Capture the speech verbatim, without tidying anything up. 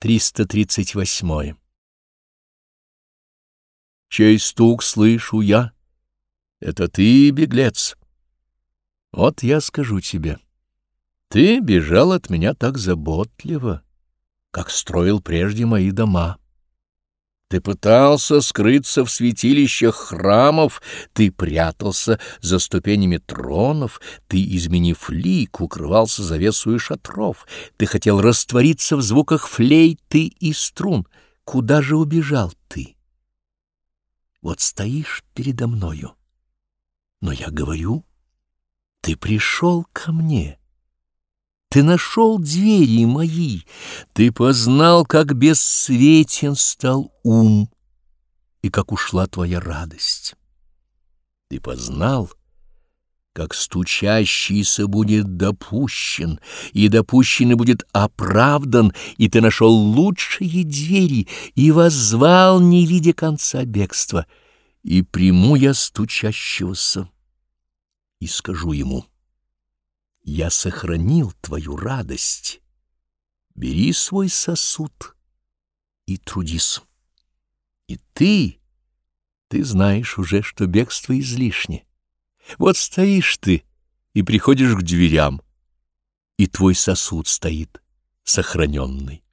триста тридцать восьмое. Чей стук слышу я? Это ты, беглец. Вот я скажу тебе. Ты бежал от меня так заботливо, как строил прежде мои дома. Ты пытался скрыться в святилищах храмов, ты прятался за ступенями тронов, ты, изменив лик, укрывался завесою шатров, ты хотел раствориться в звуках флейты и струн. Куда же убежал ты? Вот стоишь передо мною, но я говорю, ты пришел ко мне. Ты нашел двери мои, ты познал, как бессветен стал ум, и как ушла твоя радость. Ты познал, как стучащийся будет допущен, и допущенный будет оправдан, и ты нашел лучшие двери, и воззвал, не видя конца бегства, и приму я стучащегося, и скажу ему: я сохранил твою радость. Бери свой сосуд и трудись. И ты, ты знаешь уже, что бегство излишне. Вот стоишь ты и приходишь к дверям, и твой сосуд стоит сохраненный.